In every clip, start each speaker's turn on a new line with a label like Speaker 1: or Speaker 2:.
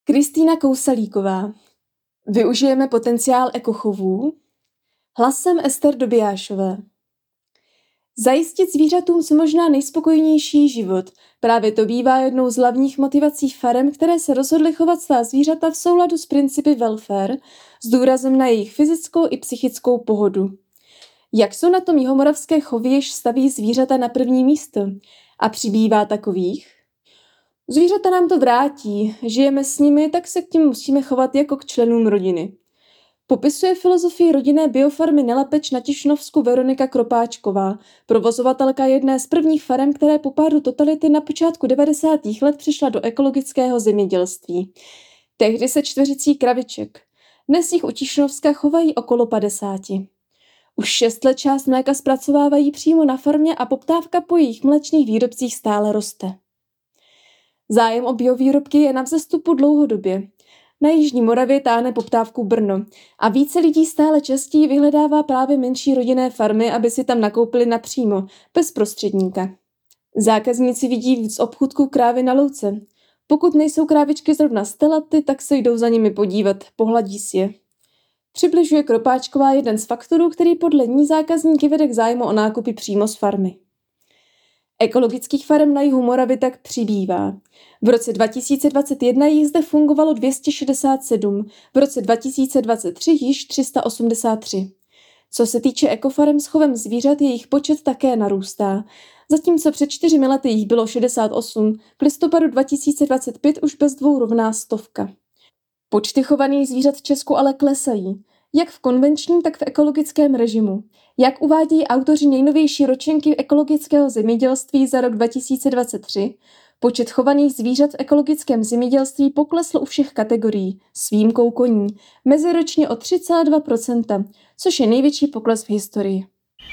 Speaker 1: Kristýna Kousalíková. Využijeme potenciál ekochovů. Hlasem Ester Dobijášové. Zajistit zvířatům co možná nejspokojenější život. Právě to bývá jednou z hlavních motivací farem, které se rozhodly chovat svá zvířata v souladu s principy welfare, s důrazem na jejich fyzickou i psychickou pohodu. Jak jsou na tom jihomoravské chovy, jež staví zvířata na první místo? A přibývá takových? Zvířata nám to vrátí, žijeme s nimi, tak se k tím musíme chovat jako k členům rodiny. Popisuje filozofii rodinné biofarmy Nelapeč na Tišnovsku Veronika Kropáčková, provozovatelka jedné z prvních farem, které po pádu totality na počátku 90. let přišla do ekologického zemědělství. Tehdy se 40 kraviček. Dnes jich u Tišnovska chovají okolo 50. Už 6 let část mléka zpracovávají přímo na farmě a poptávka po jejich mléčných výrobcích stále roste. Zájem o biovýrobky je na vzestupu dlouhodobě. Na jižní Moravě táhne poptávku Brno a více lidí stále častěji vyhledává právě menší rodinné farmy, aby si tam nakoupili napřímo, bez prostředníka. Zákazníci vidí z obchůdku krávy na louce. Pokud nejsou krávičky zrovna stelaty, tak se jdou za nimi podívat, pohladí si je. Přibližuje Kropáčková jeden z faktorů, který podle ní zákazníky vede k zájmu o nákupy přímo z farmy. Ekologických farem na jihu Moravy tak přibývá. V roce 2021 jich zde fungovalo 267, v roce 2023 již 383. Co se týče ekofarem s chovem zvířat, jejich počet také narůstá. Zatímco před 4 lety jich bylo 68, k listopadu 2025 už bez dvou rovná 100. Počty chovaných zvířat v Česku ale klesají, jak v konvenčním, tak v ekologickém režimu. Jak uvádějí autoři nejnovější ročenky ekologického zemědělství za rok 2023, počet chovaných zvířat v ekologickém zemědělství poklesl u všech kategorií, s výjimkou koní, meziročně o 3,2%, což je největší pokles v historii.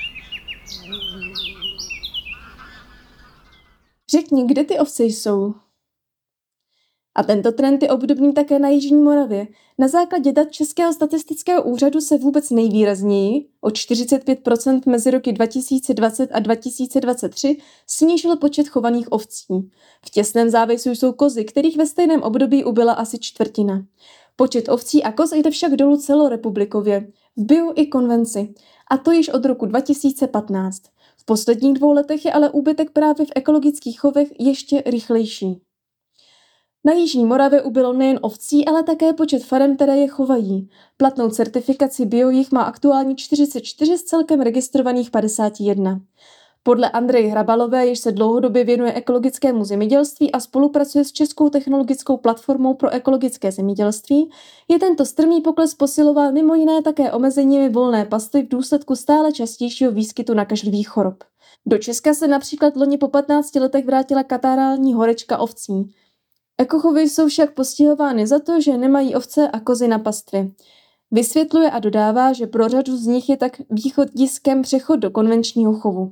Speaker 1: Řekni, kde ty ovce jsou? A tento trend je obdobný také na jižní Moravě. Na základě dat Českého statistického úřadu se vůbec nejvýrazněji, o 45% mezi roky 2020 a 2023, snížil počet chovaných ovcí. V těsném závěsu jsou kozy, kterých ve stejném období ubyla asi čtvrtina. Počet ovcí a koz jde však dolů celorepublikově, v bio i konvenci, a to již od roku 2015. V posledních 2 letech je ale úbytek právě v ekologických chovech ještě rychlejší. Na jižní Moravě ubylo nejen ovcí, ale také počet farem, které je chovají. Platnou certifikaci bio jich má aktuálně 44 z celkem registrovaných 51. Podle Andreji Hrabalové, jež se dlouhodobě věnuje ekologickému zemědělství a spolupracuje s Českou technologickou platformou pro ekologické zemědělství, je tento strmý pokles posilován mimo jiné také omezeními volné pastvy v důsledku stále častějšího výskytu nakažlivých chorob. Do Česka se například loni po 15 letech vrátila katarální horečka ovcí. Ekochovy jsou však postihovány za to, že nemají ovce a kozy na pastvě. Vysvětluje a dodává, že pro řadu z nich je tak východiskem přechod do konvenčního chovu.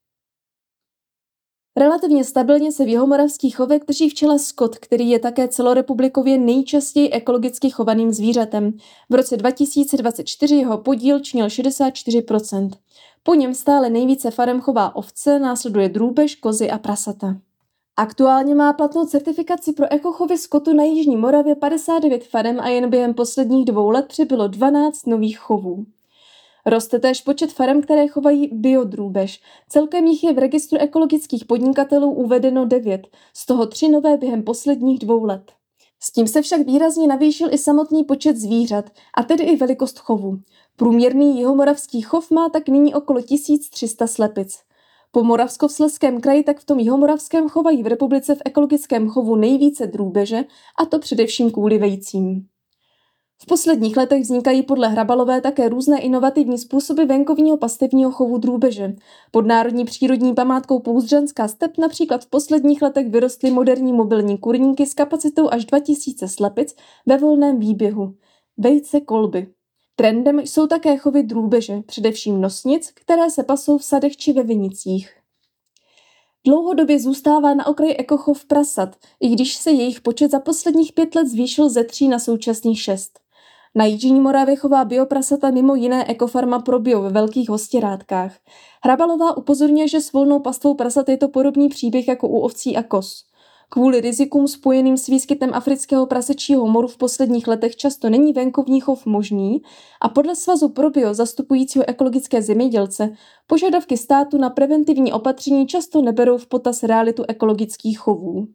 Speaker 1: Relativně stabilně se v jihomoravských chovech drží v čele skot, který je také celorepublikově nejčastěji ekologicky chovaným zvířatem. V roce 2024 jeho podíl činil 64%. Po něm stále nejvíce farem chová ovce, následuje drůbež, kozy a prasata. Aktuálně má platnou certifikaci pro ekochovy skotu na jižní Moravě 59 farem a jen během posledních 2 let přibylo 12 nových chovů. Roste též počet farem, které chovají biodrůbež. Celkem jich je v registru ekologických podnikatelů uvedeno 9, z toho 3 nové během posledních 2 let. S tím se však výrazně navýšil i samotný počet zvířat, a tedy i velikost chovu. Průměrný jihomoravský chov má tak nyní okolo 1300 slepic. Po Moravskoslezském kraji tak v tom jihomoravském chovají v republice v ekologickém chovu nejvíce drůbeže, a to především kvůli vejcím. V posledních letech vznikají podle Hrabalové také různé inovativní způsoby venkovního pastevního chovu drůbeže. Pod národní přírodní památkou Pouzdřanská step například v posledních letech vyrostly moderní mobilní kurníky s kapacitou až 2000 slepic ve volném výběhu. Vejce kolby. Trendem jsou také chovy drůbeže, především nosnic, které se pasou v sadech či ve vinicích. Dlouhodobě zůstává na okraji ekochov prasat, i když se jejich počet za posledních 5 let zvýšil ze 3 na současných 6. Na jižní Moravě chová bioprasata mimo jiné ekofarma Probio ve Velkých Hostěrátkách. Hrabalová upozorňuje, že s volnou pastvou prasat je to podobný příběh jako u ovcí a koz. Kvůli rizikům spojeným s výskytem afrického prasečího moru v posledních letech často není venkovní chov možný a podle Svazu pro bio zastupujícího ekologické zemědělce požadavky státu na preventivní opatření často neberou v potaz realitu ekologických chovů.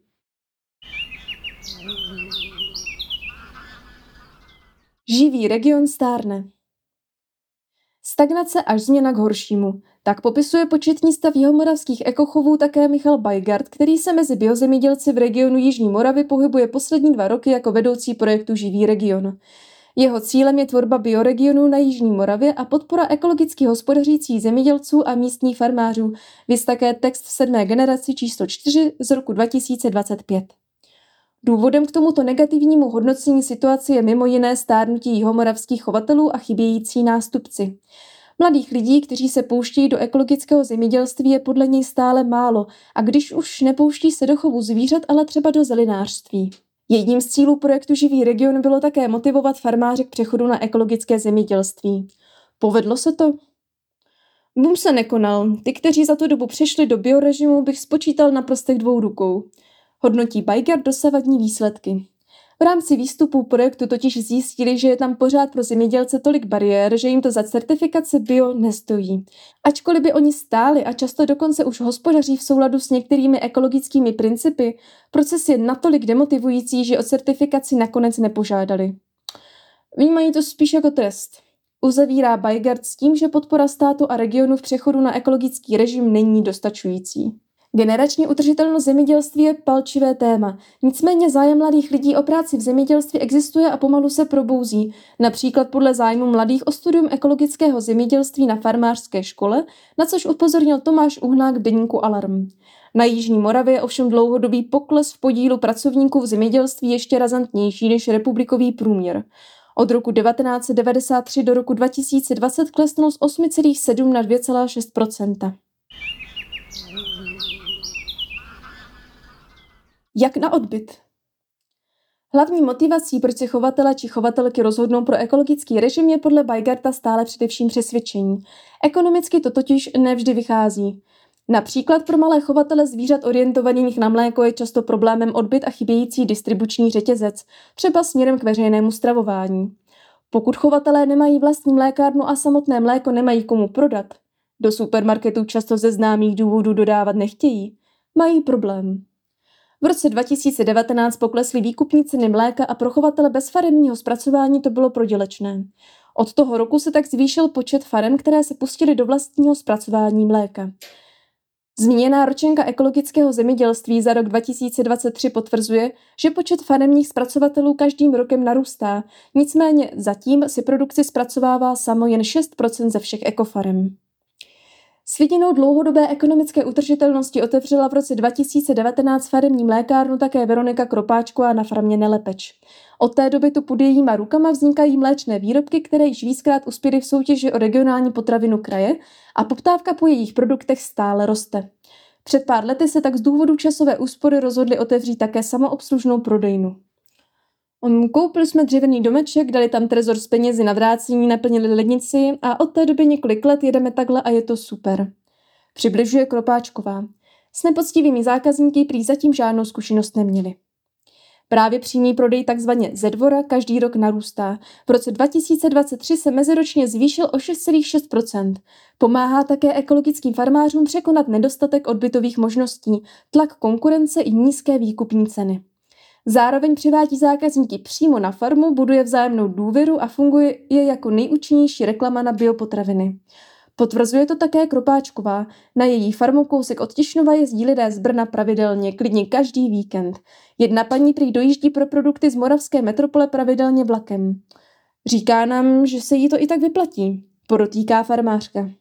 Speaker 1: Živý region stárne. Stagnace až změna k horšímu. Tak popisuje početní stav jihomoravských ekochovů také Michal Bajgard, který se mezi biozemědělci v regionu Jižní Moravy pohybuje poslední 2 roky jako vedoucí projektu Živý region. Jeho cílem je tvorba bioregionů na Jižní Moravě a podpora ekologicky hospodařících zemědělců a místních farmářů, viz také text v 7. generaci číslo 4 z roku 2025. Důvodem k tomuto negativnímu hodnocení situace je mimo jiné stárnutí jihomoravských chovatelů a chybějící nástupci. Mladých lidí, kteří se pouštějí do ekologického zemědělství, je podle něj stále málo a když už nepouští se do chovu zvířat, ale třeba do zelinářství. Jedním z cílů projektu Živý region bylo také motivovat farmáře k přechodu na ekologické zemědělství. Povedlo se to? Boom se nekonal. Ty, kteří za tu dobu přešli do biorežimu, bych spočítal na prstech 2 rukou. Hodnotí Bajgard dosavadní výsledky. V rámci výstupů projektu totiž zjistili, že je tam pořád pro zemědělce tolik bariér, že jim to za certifikaci bio nestojí. Ačkoliv by oni stáli a často dokonce už hospodaří v souladu s některými ekologickými principy, proces je natolik demotivující, že o certifikaci nakonec nepožádali. Vnímají to spíš jako trest. Uzavírá Bajgard s tím, že podpora státu a regionu v přechodu na ekologický režim není dostačující. Generační udržitelnost zemědělství je palčivé téma, nicméně zájem mladých lidí o práci v zemědělství existuje a pomalu se probouzí, například podle zájmu mladých o studium ekologického zemědělství na farmářské škole, na což upozornil Tomáš Uhnák v deníku Alarm. Na Jižní Moravě je ovšem dlouhodobý pokles v podílu pracovníků v zemědělství ještě razantnější než republikový průměr. Od roku 1993 do roku 2020 klesnul z 8,7 na 2,6 %. Jak na odbyt? Hlavní motivací, proč se chovatele či chovatelky rozhodnou pro ekologický režim, je podle Bajgarda stále především přesvědčení. Ekonomicky to totiž nevždy vychází. Například pro malé chovatele zvířat orientovaných na mléko je často problémem odbyt a chybějící distribuční řetězec, třeba směrem k veřejnému stravování. Pokud chovatelé nemají vlastní mlékárnu a samotné mléko nemají komu prodat, do supermarketů často ze známých důvodů dodávat nechtějí, mají problém. V roce 2019 poklesly výkupní ceny mléka a pro chovatele bez faremního zpracování to bylo prodělečné. Od toho roku se tak zvýšil počet farem, které se pustily do vlastního zpracování mléka. Zmíněná ročenka ekologického zemědělství za rok 2023 potvrzuje, že počet faremních zpracovatelů každým rokem narůstá, nicméně zatím si produkci zpracovává samo jen 6% ze všech ekofarem. S vidinou dlouhodobé ekonomické udržitelnosti otevřela v roce 2019 faremní mlékárnu také Veronika Kropáčková na farmě Nelepeč. Od té doby tu pod jejíma rukama vznikají mléčné výrobky, které již víckrát uspěly v soutěži o regionální potravinu kraje a poptávka po jejich produktech stále roste. Před pár lety se tak z důvodu časové úspory rozhodli otevřít také samoobslužnou prodejnu. Koupili jsme dřevěný domeček, dali tam trezor s penězi na vrácení, naplnili lednici a od té doby několik let jedeme takhle a je to super. Přibližuje Kropáčková. S nepoctivými zákazníky prý zatím žádnou zkušenost neměli. Právě přímý prodej takzvaně ze dvora každý rok narůstá. V roce 2023 se meziročně zvýšil o 6,6%. Pomáhá také ekologickým farmářům překonat nedostatek odbytových možností, tlak konkurence i nízké výkupní ceny. Zároveň přivádí zákazníky přímo na farmu, buduje vzájemnou důvěru a funguje jako nejúčinnější reklama na biopotraviny. Potvrzuje to také Kropáčková. Na její farmu kousek od Tišnova jezdí lidé z Brna pravidelně, klidně každý víkend. Jedna paní prý dojíždí pro produkty z moravské metropole pravidelně vlakem. Říká nám, že se jí to i tak vyplatí, podotýká farmářka.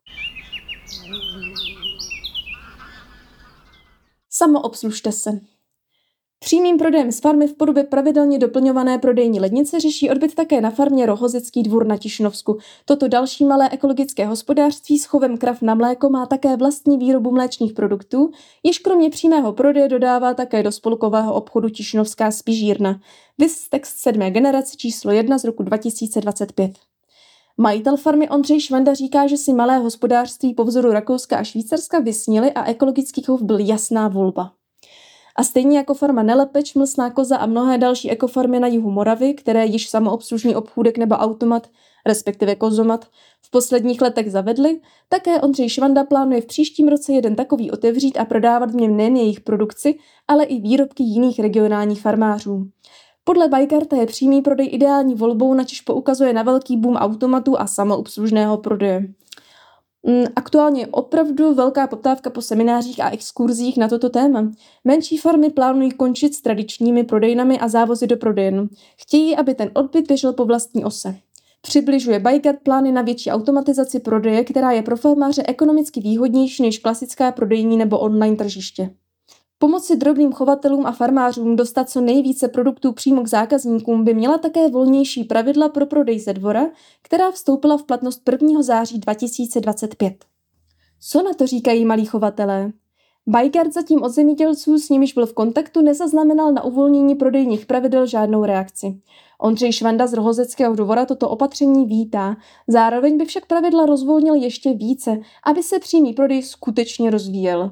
Speaker 1: Samoobslužte se. Přímým prodejem z farmy v podobě pravidelně doplňované prodejní lednice řeší odbyt také na farmě Rohozický dvůr na Tišnovsku. Toto další malé ekologické hospodářství s chovem krav na mléko má také vlastní výrobu mléčných produktů, jež kromě přímého prodeje dodává také do spolkového obchodu Tišnovská spižírna. Viz text 7. generace číslo 1 z roku 2025. Majitel farmy Ondřej Švanda říká, že si malé hospodářství po vzoru Rakouska a Švýcarska vysnili a ekologický chov byl jasná volba. A stejně jako farma Nelepeč, Mlsná koza a mnohé další ekofarmy na jihu Moravy, které již samoobslužný obchůdek nebo automat, respektive kozomat, v posledních letech zavedly, také Ondřej Švanda plánuje v příštím roce jeden takový otevřít a prodávat v něm nejen jejich produkci, ale i výrobky jiných regionálních farmářů. Podle Bajgarta je přímý prodej ideální volbou, načež poukazuje na velký boom automatů a samoobslužného prodeje. Aktuálně je opravdu velká poptávka po seminářích a exkurzích na toto téma. Menší farmy plánují končit s tradičními prodejnami a závozy do prodejen. Chtějí, aby ten odbyt běžel po vlastní ose. Přibližuje Bajgart plány na větší automatizaci prodeje, která je pro farmáře ekonomicky výhodnější než klasická prodejní nebo online tržiště. Pomoci drobným chovatelům a farmářům dostat co nejvíce produktů přímo k zákazníkům by měla také volnější pravidla pro prodej ze dvora, která vstoupila v platnost 1. září 2025. Co na to říkají malí chovatelé? Bajgart zatím od zemědělců, s nimiž byl v kontaktu, nezaznamenal na uvolnění prodejních pravidel žádnou reakci. Ondřej Švanda z Rohozeckého dvora toto opatření vítá, zároveň by však pravidla rozvolnil ještě více, aby se přímý prodej skutečně rozvíjel.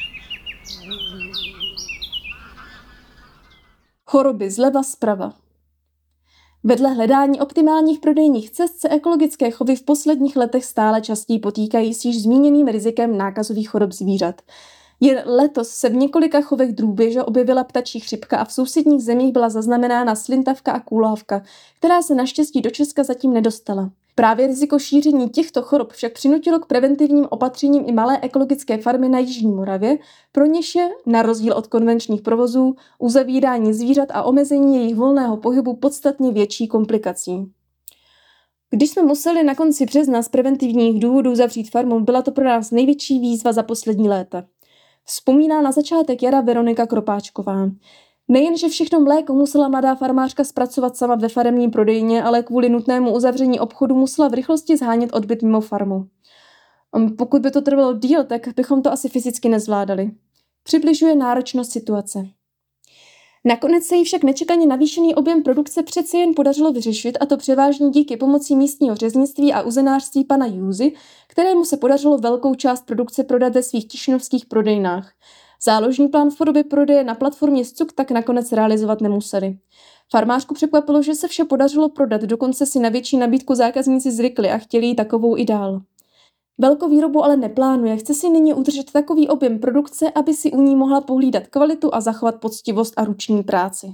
Speaker 1: Choroby zleva zprava. Vedle hledání optimálních prodejních cest se ekologické chovy v posledních letech stále častěji potýkají s již zmíněným rizikem nákazových chorob zvířat. Jen letos se v několika chovech drůbeže objevila ptačí chřipka a v sousedních zemích byla zaznamenána slintavka a kůlhavka, která se naštěstí do Česka zatím nedostala. Právě riziko šíření těchto chorob však přinutilo k preventivním opatřením i malé ekologické farmy na jižní Moravě, pro něž je, na rozdíl od konvenčních provozů, uzavírání zvířat a omezení jejich volného pohybu podstatně větší komplikací. Když jsme museli na konci března z preventivních důvodů zavřít farmu, byla to pro nás největší výzva za poslední léta. Vzpomíná na začátek jara Veronika Kropáčková. Nejenže všechno mléko musela mladá farmářka zpracovat sama ve faremní prodejně, ale kvůli nutnému uzavření obchodu musela v rychlosti zhánět odbyt mimo farmu. Pokud by to trvalo díl, tak bychom to asi fyzicky nezvládali. Přibližuje náročnost situace. Nakonec se jí však nečekaně navýšený objem produkce přece jen podařilo vyřešit, a to převážně díky pomoci místního řeznictví a uzenářství pana Júzy, kterému se podařilo velkou část produkce prodat ve svých tišnovských prodejnách. Záložní plán v podobě prodeje na platformě Scuk tak nakonec realizovat nemuseli. Farmářku překvapilo, že se vše podařilo prodat, dokonce si na větší nabídku zákazníci zvykli a chtěli ji takovou i dál. Velkovýrobu ale neplánuje, chce si nyní udržet takový objem produkce, aby si u ní mohla pohlídat kvalitu a zachovat poctivost a ruční práci.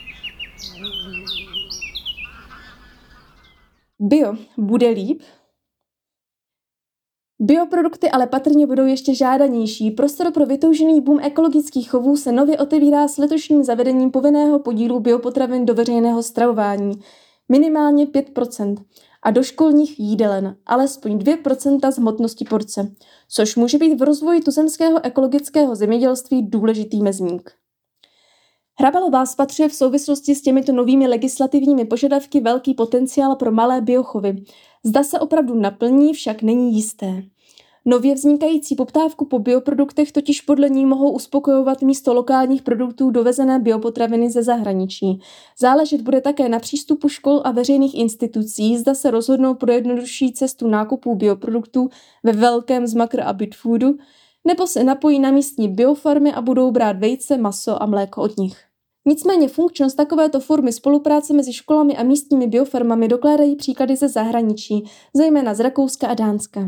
Speaker 1: Bio bude líp? Bioprodukty ale patrně budou ještě žádanější. Prostor pro vytoužený boom ekologických chovů se nově otevírá s letošním zavedením povinného podílu biopotravin do veřejného stravování. Minimálně 5%. A do školních jídelen alespoň 2% z hmotnosti porce, což může být v rozvoji tuzemského ekologického zemědělství důležitý mezník. Hrabalová spatřuje v souvislosti s těmito novými legislativními požadavky velký potenciál pro malé biochovy. Zda se opravdu naplní, však není jisté. Nově vznikající poptávku po bioproduktech totiž podle ní mohou uspokojovat místo lokálních produktů dovezené biopotraviny ze zahraničí. Záležet bude také na přístupu škol a veřejných institucí, zda se rozhodnou pro jednodušší cestu nákupů bioproduktů ve velkém z Makr a Bitfoodu, nebo se napojí na místní biofarmy a budou brát vejce, maso a mléko od nich. Nicméně funkčnost takovéto formy spolupráce mezi školami a místními biofarmami dokládají příklady ze zahraničí, zejména z Rakouska a Dánska.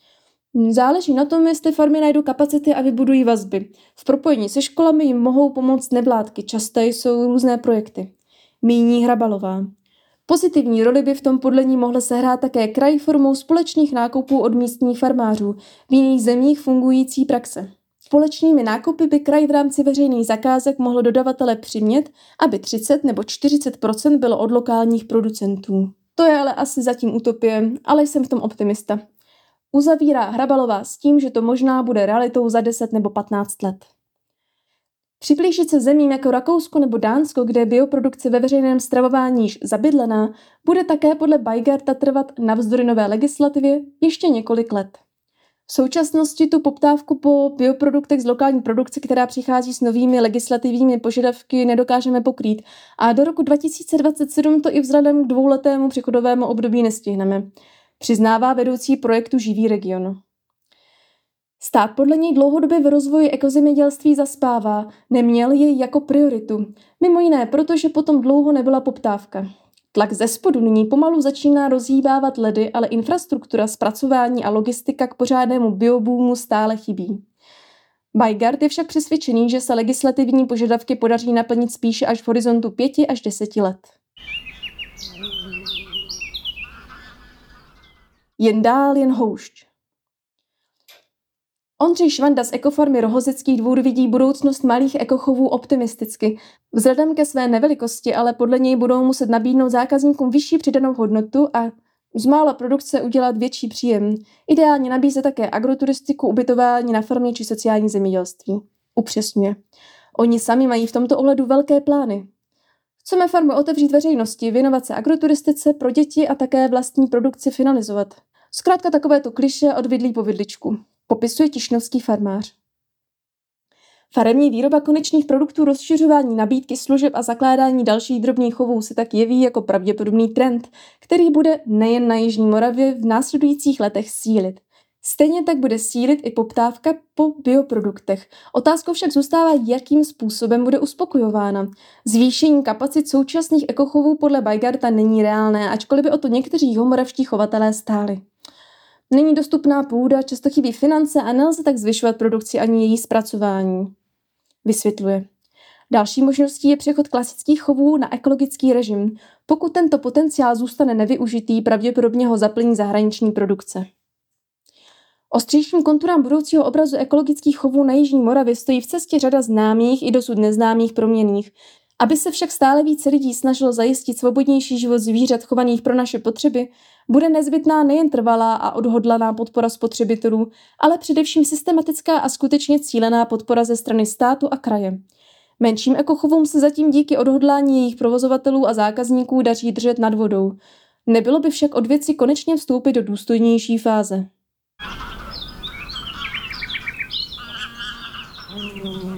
Speaker 1: Záleží na tom, jestli farmy najdou kapacity a vybudují vazby. V propojení se školami jim mohou pomoct nevládky, časté jsou různé projekty. Míní Hrabalová. Pozitivní roli by v tom podle ní mohl sehrát také kraj formou společných nákupů od místních farmářů, v jiných zemích fungující praxe. Společnými nákupy by kraj v rámci veřejných zakázek mohl dodavatele přimět, aby 30 nebo 40% bylo od lokálních producentů. To je ale asi zatím utopie, ale jsem v tom optimista. Uzavírá Hrabalová s tím, že to možná bude realitou za 10 nebo 15 let. Přiblížit se zemím jako Rakousko nebo Dánsko, kde je bioprodukce ve veřejném stravování již zabydlená, bude také podle Bajgarta trvat navzdory nové legislativě ještě několik let. V současnosti tu poptávku po bioproduktech z lokální produkce, která přichází s novými legislativními požadavky, nedokážeme pokrýt a do roku 2027 to i vzhledem k dvouletému přechodovému období nestihneme, přiznává vedoucí projektu Živý region. Stát podle něj dlouhodobě v rozvoji ekozemědělství zaspává, neměl jej jako prioritu. Mimo jiné, protože potom dlouho nebyla poptávka. Tlak ze spodu nyní pomalu začíná rozhýbávat ledy, ale infrastruktura, zpracování a logistika k pořádnému bioboomu stále chybí. Weigart je však přesvědčený, že se legislativní požadavky podaří naplnit spíše až v horizontu 5 až 10 let. Jen dál, jen houšť. Ondřej Švanda z ekofarmy Rohozecký Dvůr vidí budoucnost malých ekochovů optimisticky. Vzhledem ke své nevelikosti ale podle něj budou muset nabídnout zákazníkům vyšší přidanou hodnotu a z mála produkce udělat větší příjem. Ideálně nabízí také agroturistiku, ubytování na farmě či sociální zemědělství. Upřesňuje. Oni sami mají v tomto ohledu velké plány. Chceme farmu otevřít veřejnosti, věnovat se agroturistice pro děti a také vlastní produkci finalizovat. Zkrátka takovéto klišé od vidlí po vidličku. Popisuje tišnovský farmář. Faremní výroba konečných produktů, rozšiřování nabídky služeb a zakládání dalších drobných chovů se tak jeví jako pravděpodobný trend, který bude nejen na Jižní Moravě v následujících letech sílit. Stejně tak bude sílit i poptávka po bioproduktech. Otázkou však zůstává, jakým způsobem bude uspokojována. Zvýšení kapacit současných ekochovů podle Weigarta není reálné, ačkoliv by o to někteří jihomoravští chovatelé stáli. Není dostupná půda, často chybí finance a nelze tak zvyšovat produkci ani její zpracování. Vysvětluje. Další možností je přechod klasických chovů na ekologický režim. Pokud tento potenciál zůstane nevyužitý, pravděpodobně ho zaplní zahraniční produkce. Ostřejším konturám budoucího obrazu ekologických chovů na Jižní Moravě stojí v cestě řada známých i dosud neznámých proměnných. Aby se však stále více lidí snažilo zajistit svobodnější život zvířat chovaných pro naše potřeby, bude nezbytná nejen trvalá a odhodlaná podpora spotřebitelů, ale především systematická a skutečně cílená podpora ze strany státu a kraje. Menším ekochovům se zatím díky odhodlání jejich provozovatelů a zákazníků daří držet nad vodou. Nebylo by však od věci konečně vstoupit do důstojnější fáze.